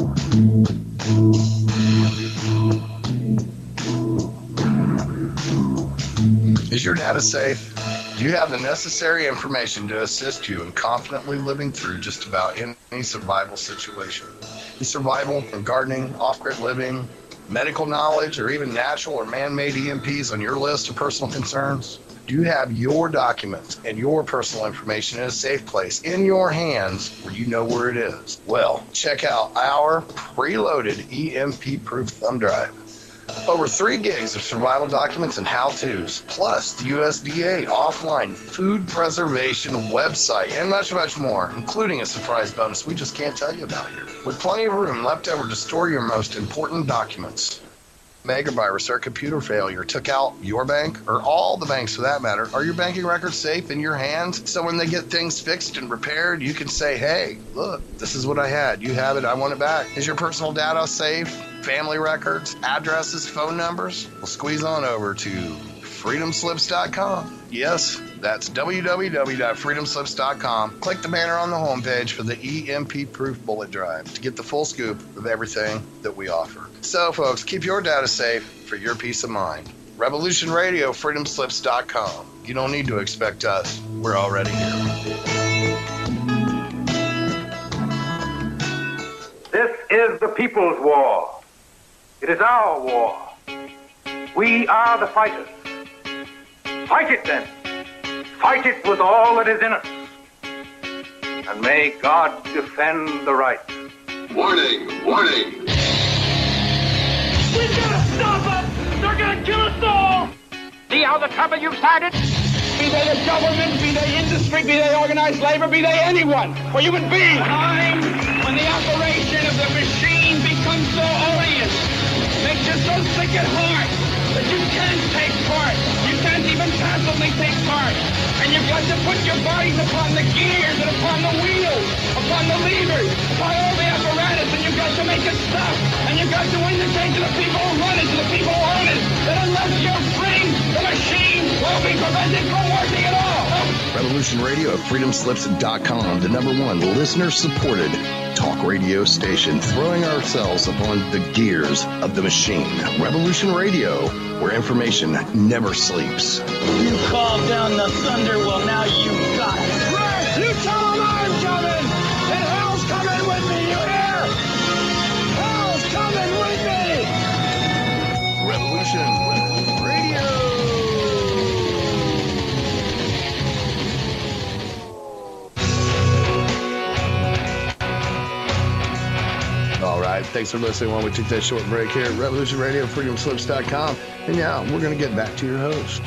Is your data safe? Do you have the necessary information to assist you in confidently living through just about any survival situation? Is survival from gardening, off-grid living, medical knowledge, or even natural or man-made EMPs on your list of personal concerns? Do you have your documents and your personal information in a safe place in your hands where you know where it is? Well, check out our preloaded EMP-proof thumb drive. Over 3 gigs of survival documents and how-tos, plus the USDA offline food preservation website, and much, much more, including a surprise bonus we just can't tell you about here. With plenty of room left over to store your most important documents. Megavirus or computer failure took out your bank, or all the banks for that matter. Are your banking records safe in your hands? So when they get things fixed and repaired, you can say, hey, look, this is what I had. You have it. I want it back. Is your personal data safe? Family records, addresses, phone numbers? Well, squeeze on over to freedomslips.com. Yes, that's www.freedomslips.com. Click the banner on the homepage for the EMP-proof bullet drive to get the full scoop of everything that we offer. So, folks, keep your data safe for your peace of mind. Revolution Radio, freedomslips.com. You don't need to expect us. We're already here. This is the people's war. It is our war. We are the fighters. Fight it then. Fight it with all that is in us. And may God defend the right. Warning, warning. We've got to stop them! They're going to kill us all! See how the trouble you've started? Be they the government, be they industry, be they organized labor, be they anyone, or human beings. Time when the operation of the machine becomes so odious, makes you so sick at heart that you can't take part. You can't even passively take part. And you've got to put your bodies upon the gears and upon the wheels, upon the levers, upon all the apparatus, and you've got to make it stop. And you've got to indicate to the people who run it, to the people who own it, that unless you're free, the machine will be prevented from working at all. Revolution Radio at freedomslips.com, the #1 listener-supported talk radio station, throwing ourselves upon the gears of the machine. Revolution Radio, where information never sleeps. You called down the thunder, well now you got it. Right, you tell them I'm coming, and hell's coming with me, you hear? Hell's coming with me! Revolution Radio. All right, thanks for listening while we took that short break here at Revolution Radio, freedomslips.com. And now we're going to get back to your host.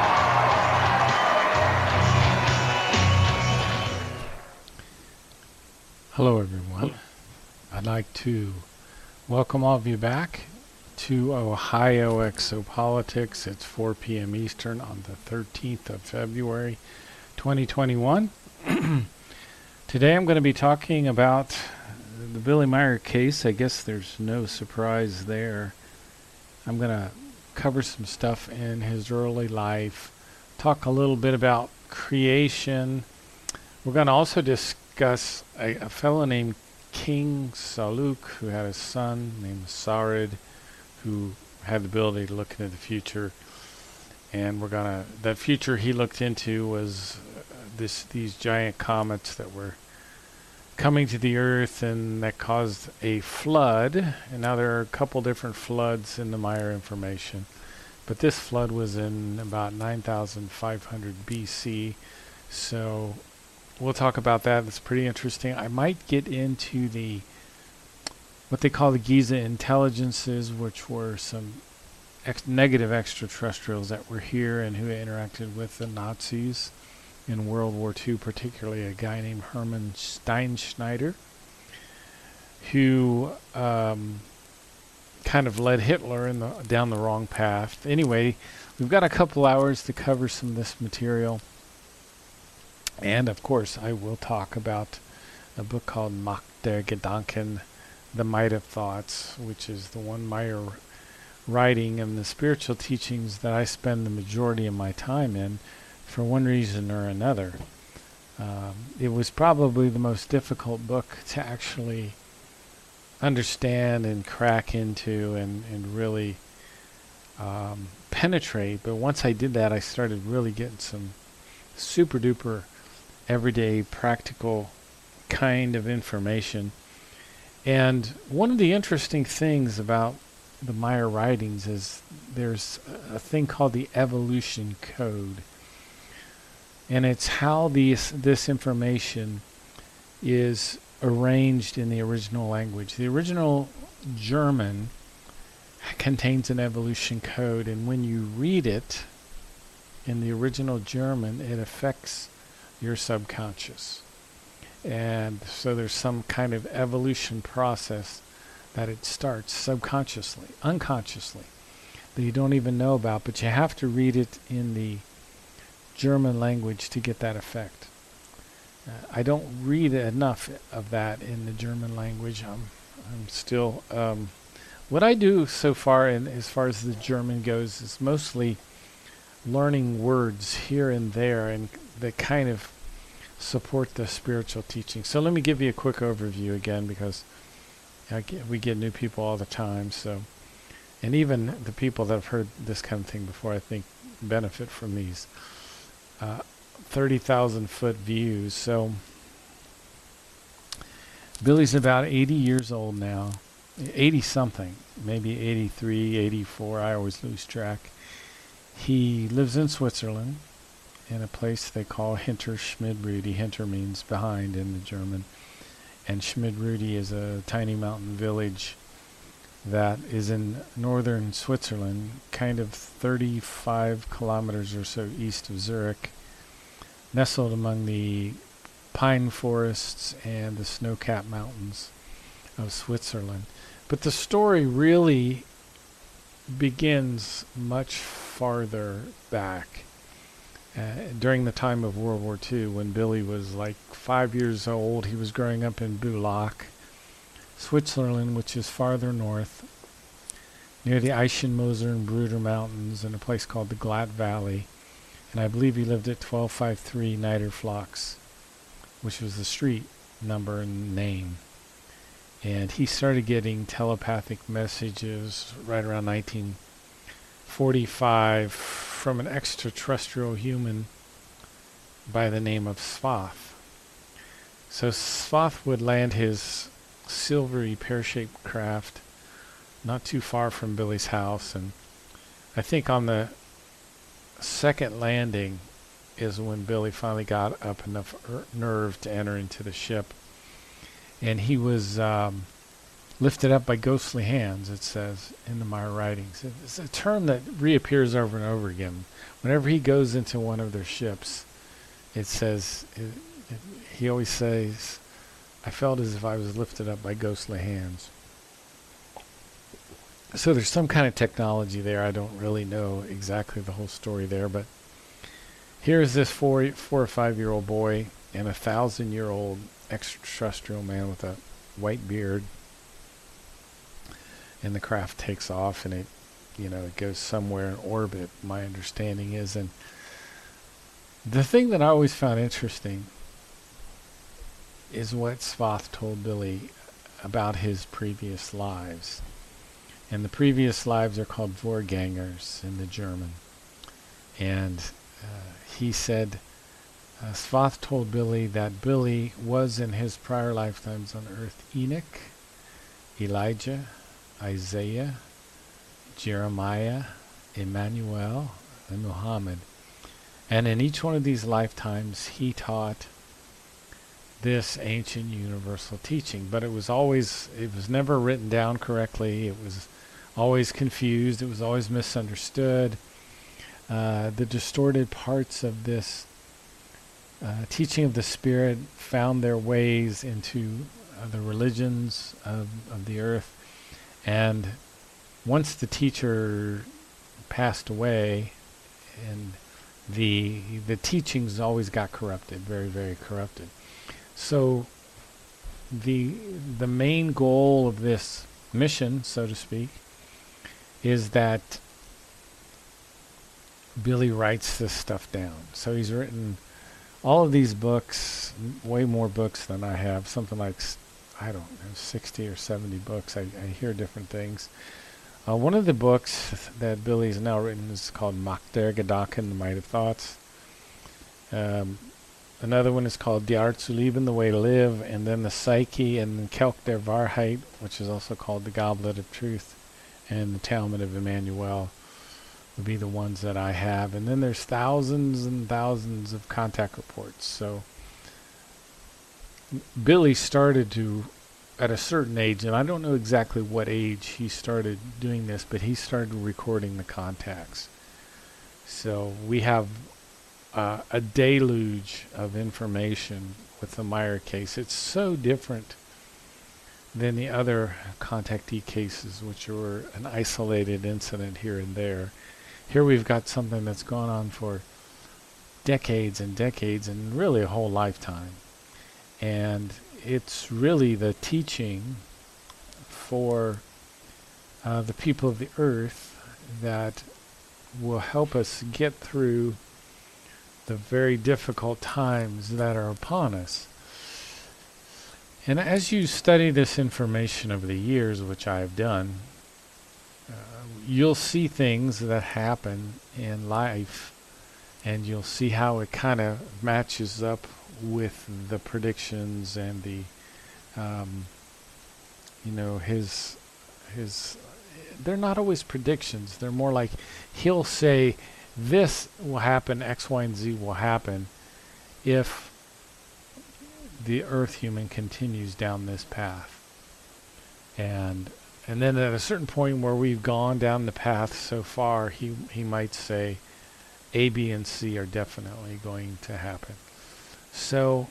Hello, everyone. I'd like to welcome all of you back to Ohio Exopolitics. It's 4 p.m. Eastern on the 13th of February, 2021. Today I'm going to be talking about the Billy Meier case. I guess there's no surprise there. I'm going to cover some stuff in his early life, talk a little bit about creation. We're going to also discuss a fellow named King Saluk, who had a son named Sarid, who had the ability to look into the future. And the future he looked into was these giant comets that were coming to the earth, and that caused a flood. And now there are a couple different floods in the Meier information, but this flood was in about 9,500 BC. So we'll talk about that. It's pretty interesting. I might get into what they call the Giza intelligences, which were some negative extraterrestrials that were here and who interacted with the Nazis in World War II, particularly a guy named Hermann Steinschneider, who kind of led Hitler down the wrong path. Anyway, we've got a couple hours to cover some of this material. And, of course, I will talk about a book called Macht der Gedanken, The Might of Thoughts, which is the one Meier writing and the spiritual teachings that I spend the majority of my time in, for one reason or another. It was probably the most difficult book to actually understand and crack into and really penetrate. But once I did that, I started really getting some super duper everyday practical kind of information. And one of the interesting things about the Maya writings is there's a thing called the evolution code. And it's how this information is arranged in the original language. The original German contains an evolution code, and when you read it in the original German, it affects your subconscious. And so there's some kind of evolution process that it starts subconsciously, unconsciously, that you don't even know about, but you have to read it in the German language to get that effect. I don't read enough of that in the German language. I'm still what I do so far, and as far as the German goes, is mostly learning words here and there, and that kind of support the spiritual teaching. So let me give you a quick overview again, because we get new people all the time. So, and even the people that have heard this kind of thing before, I think, benefit from these 30,000 foot views. So Billy's about 80 years old now, 80 something, maybe 83, 84. I always lose track. He lives in Switzerland in a place they call Hinter Schmidrudi. Hinter means behind in the German. And Schmidrudi is a tiny mountain village that is in northern Switzerland, kind of 35 kilometers or so east of Zurich, nestled among the pine forests and the snow-capped mountains of Switzerland. But the story really begins much farther back. During the time of World War II, when Billy was like 5 years old, he was growing up in Bulak, Switzerland, which is farther north, near the Eichenmoser and Bruder Mountains, in a place called the Glatt Valley. And I believe he lived at 1253 Niederflachs, which was the street number and name. And he started getting telepathic messages right around 1945 from an extraterrestrial human by the name of Svath. So Svath would land his silvery pear-shaped craft not too far from Billy's house, and I think on the second landing is when Billy finally got up enough nerve to enter into the ship. And he was lifted up by ghostly hands, it says in the Maya writings. It's a term that reappears over and over again. Whenever he goes into one of their ships, it says, he always says, I felt as if I was lifted up by ghostly hands. So there's some kind of technology there. I don't really know exactly the whole story there, but here's this 4 or 5 year old boy and 1,000-year-old extraterrestrial man with a white beard, and the craft takes off, and it goes somewhere in orbit, my understanding is. And the thing that I always found interesting is what Svath told Billy about his previous lives. And the previous lives are called Vorgängers in the German. And he said, Svath told Billy that Billy was in his prior lifetimes on earth Enoch, Elijah, Isaiah, Jeremiah, Emmanuel, and Muhammad. And in each one of these lifetimes, he taught this ancient universal teaching. But it was never written down correctly. It was always confused. It was always misunderstood. The distorted parts of this teaching of the Spirit found their ways into the religions of the earth. And once the teacher passed away, and the teachings always got corrupted, very, very corrupted. So the main goal of this mission, so to speak, is that Billy writes this stuff down. So he's written all of these books, way more books than I have, something like I don't know, 60 or 70 books. I hear different things. One of the books that Billy's now written is called Macht der Gedanken, The Might of Thoughts. Another one is called Die Art zu Leben, The Way to Live, and then The Psyche, and then Kelch der Wahrheit, which is also called The Goblet of Truth, and The Talmud of Emmanuel would be the ones that I have. And then there's thousands and thousands of contact reports. So Billy started to, at a certain age, and I don't know exactly what age he started doing this, but he started recording the contacts. So we have a deluge of information with the Meyer case. It's so different than the other contactee cases, which were an isolated incident here and there. Here we've got something that's gone on for decades and decades, and really a whole lifetime. And it's really the teaching for the people of the earth that will help us get through the very difficult times that are upon us. And as you study this information over the years, which I have done, you'll see things that happen in life, and you'll see how it kind of matches up with the predictions and the, his, they're not always predictions. They're more like he'll say, this will happen, X, Y, and Z will happen if the earth human continues down this path. And then at a certain point where we've gone down the path so far, he might say A, B, and C are definitely going to happen. So,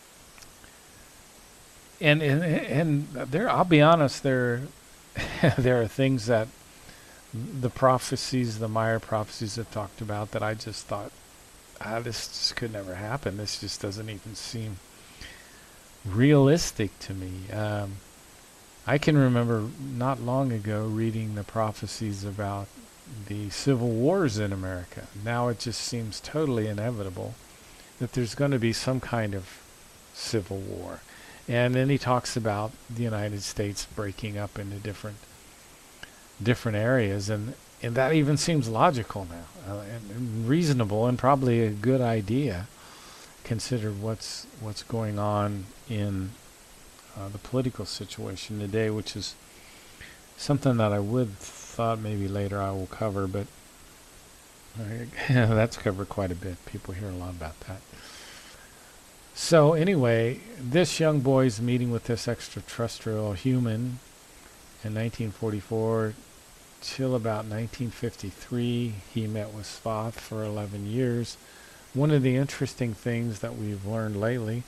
and there, I'll be honest, there are things that the prophecies, the Meyer prophecies have talked about that I just thought, this just could never happen. This just doesn't even seem realistic to me. I can remember not long ago reading the prophecies about the civil wars in America. Now it just seems totally inevitable that there's going to be some kind of civil war. And then he talks about the United States breaking up into different areas, and that even seems logical now, and reasonable, and probably a good idea, considered what's going on in the political situation today, which is something that I would thought maybe later I will cover, but that's covered quite a bit. People hear a lot about that. So anyway, this young boy's meeting with this extraterrestrial human in 1944 till about 1953. He met with Svath for 11 years. One of the interesting things that we've learned lately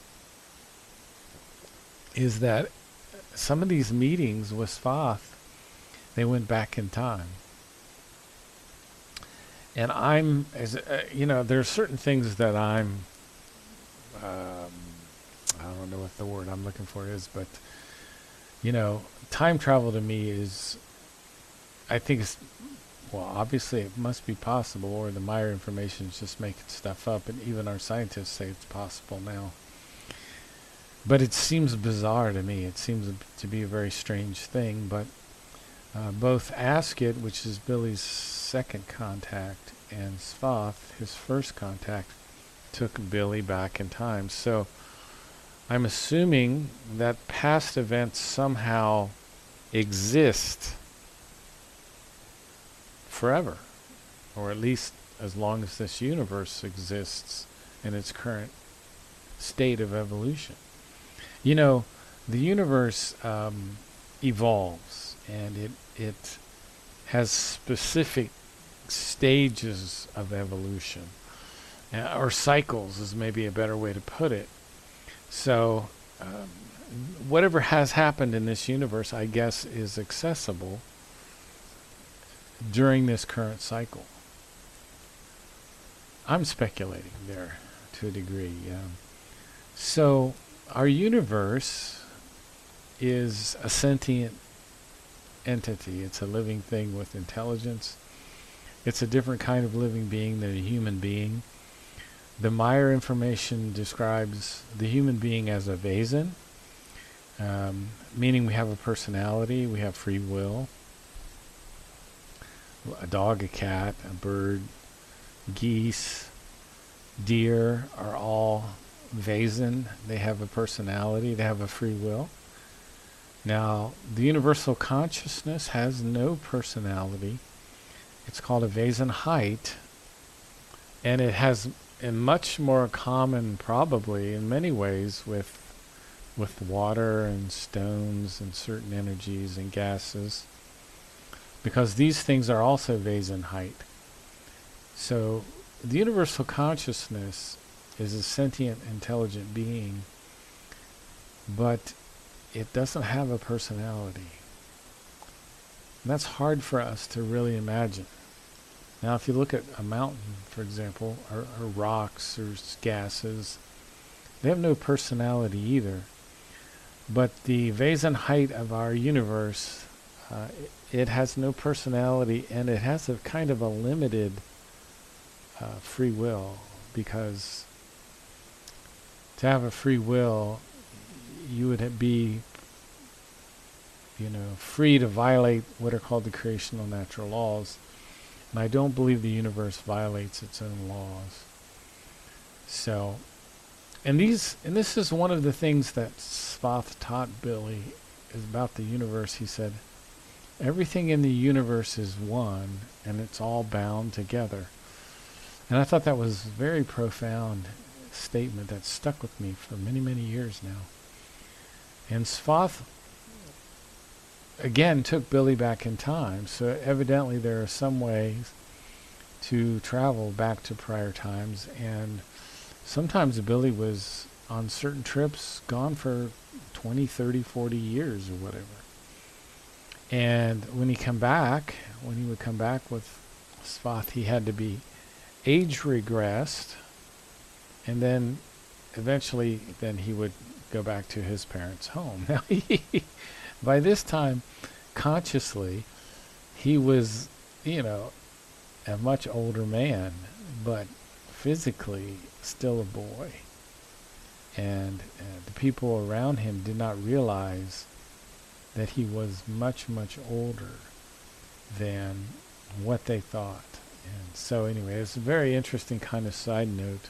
is that some of these meetings with Svath, they went back in time. And there are certain things that I don't know what the word I'm looking for is, but, time travel to me is, I think it's, well, obviously it must be possible, or the Meyer information is just making stuff up, and even our scientists say it's possible now. But it seems bizarre to me. It seems to be a very strange thing, but both Asket, which is Billy's second contact, and Svath, his first contact, took Billy back in time. So I'm assuming that past events somehow exist forever, or at least as long as this universe exists in its current state of evolution. The universe evolves, and it has specific stages of evolution, or cycles is maybe a better way to put it. So whatever has happened in this universe, I guess, is accessible during this current cycle. I'm speculating there to a degree. So our universe is a sentient entity. It's a living thing with intelligence. It's a different kind of living being than a human being. The Meyer information describes the human being as a Wesen, meaning we have a personality, we have free will. A dog, a cat, a bird, geese, deer are all Wesen. They have a personality, they have a free will. Now, the universal consciousness has no personality. It's called a Wesenheit, and it has a much more common, probably in many ways, with water and stones and certain energies and gases, because these things are also Wesenheit. So the universal consciousness is a sentient, intelligent being, but it doesn't have a personality. And that's hard for us to really imagine. Now, if you look at a mountain, for example, or rocks or gases, they have no personality either. But the Wesenheit of our universe, it has no personality, and it has a kind of a limited free will, because to have a free will, you would be, free to violate what are called the creational natural laws. And I don't believe the universe violates its own laws. So, and this is one of the things that Svath taught Billy is about the universe. He said, everything in the universe is one, and it's all bound together. And I thought that was a very profound statement that stuck with me for many, many years now. And Svath, again, took Billy back in time. So evidently there are some ways to travel back to prior times. And sometimes Billy was on certain trips gone for 20, 30, 40 years or whatever. And when he would come back with Svath, he had to be age regressed, and then eventually then he would go back to his parents' home. Now, by this time, consciously, he was, a much older man, but physically still a boy. And the people around him did not realize that he was much, much older than what they thought. And so anyway, it's a very interesting kind of side note.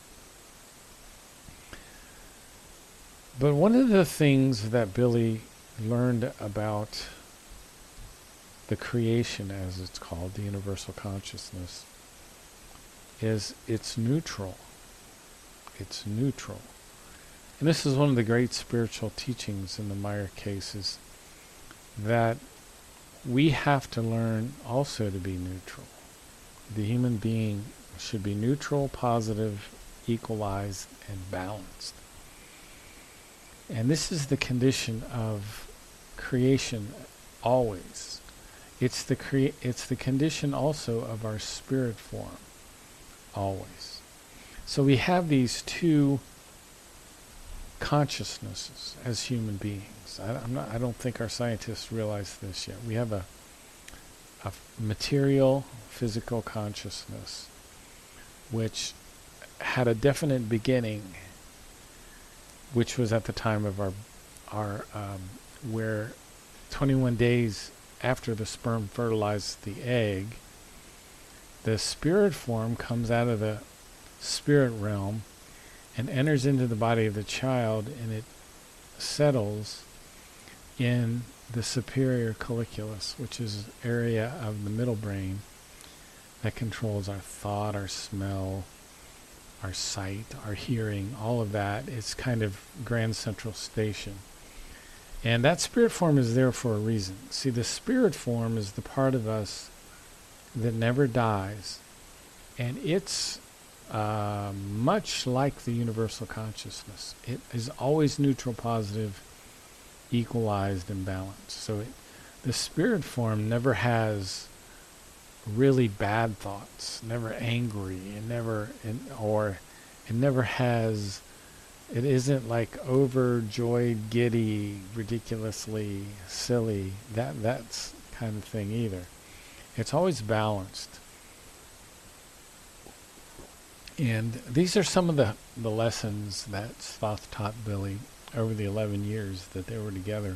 But one of the things that Billy learned about the creation, as it's called, the universal consciousness, is it's neutral. It's neutral. And this is one of the great spiritual teachings in the Meyer cases, that we have to learn also to be neutral. The human being should be neutral, positive, equalized, and balanced. And this is the condition of creation always. It's the condition also of our spirit form always. So we have these two consciousnesses as human beings. I don't think our scientists realize this yet. We have a material, physical consciousness, which had a definite beginning, which was at the time of our where 21 days after the sperm fertilized the egg, the spirit form comes out of the spirit realm and enters into the body of the child, and it settles in the superior colliculus, which is an area of the middle brain that controls our thought, our smell, our sight, our hearing, all of that. It's kind of grand central station. And that spirit form is there for a reason. See, the spirit form is the part of us that never dies. And it's much like the universal consciousness. It is always neutral, positive, equalized, and balanced. So the spirit form never has really bad thoughts, never angry, and it isn't like overjoyed, giddy, ridiculously silly, that's kind of thing either. It's always balanced. And these are some of the lessons that Svath taught Billy over the 11 years that they were together.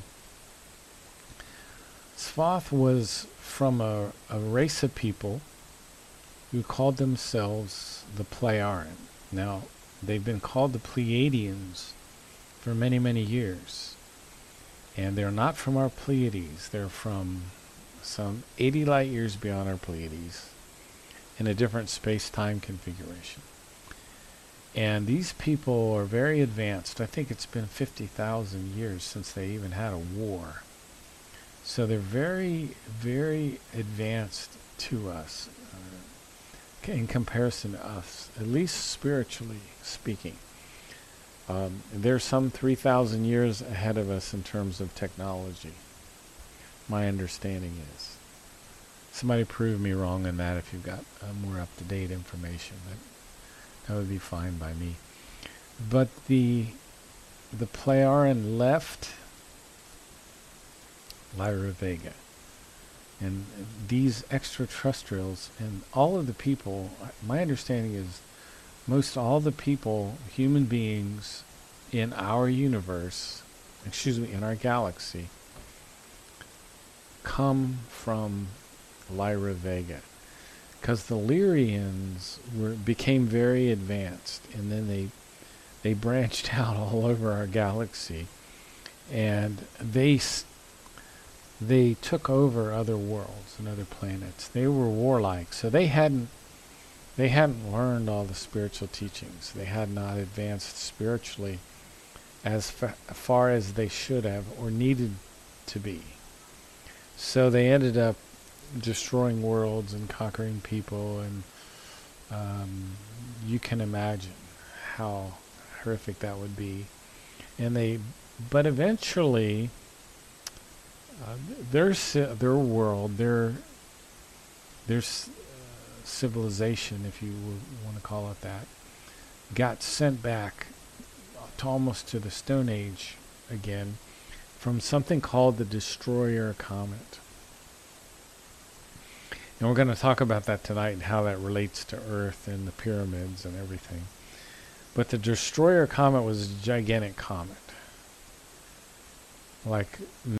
Svath was from a race of people who called themselves the Pleiaren. Now, they've been called the Pleiadians for many, many years. And they're not from our Pleiades. They're from some 80 light years beyond our Pleiades in a different space-time configuration. And these people are very advanced. I think it's been 50,000 years since they even had a war. So they're very, very advanced to us in comparison to us, at least spiritually speaking. They're some 3,000 years ahead of us in terms of technology. My understanding is. Somebody prove me wrong on that if you've got more up-to-date information. That would be fine by me. But the Pleiaren left Lyra Vega. And these extraterrestrials and all of the people, my understanding is most all the people, human beings in our universe, in our galaxy, come from Lyra Vega. Because the Lyrians became very advanced, and then they branched out all over our galaxy, and they took over other worlds and other planets. They were warlike, so they hadn't learned all the spiritual teachings. They had not advanced spiritually as far as they should have or needed to be. So they ended up destroying worlds and conquering people, and you can imagine how horrific that would be. But eventually, their world, their civilization, if you want to call it that, got sent back to almost to the Stone Age again from something called the Destroyer Comet. And we're going to talk about that tonight and how that relates to Earth and the pyramids and everything. But the Destroyer Comet was a gigantic comet. Like